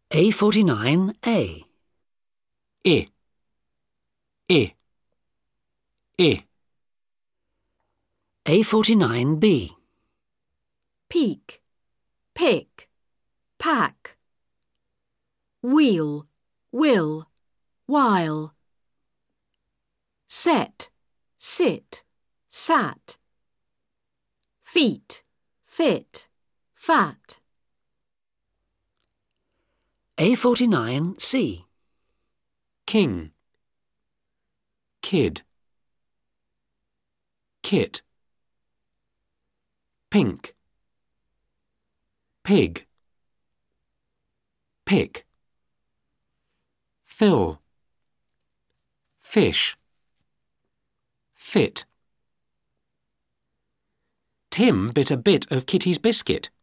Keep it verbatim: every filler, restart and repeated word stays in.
A forty-nine A. I. I. I. A forty-nine B. Peak, pick, pack. Wheel, will, while. Set, sit, sat. Feet, fit, fat. A forty-nine C. King. Kid. Kit. Pink. Pig. Pick. Fill. Fish. Fit. Tim bit a bit of Kitty's biscuit.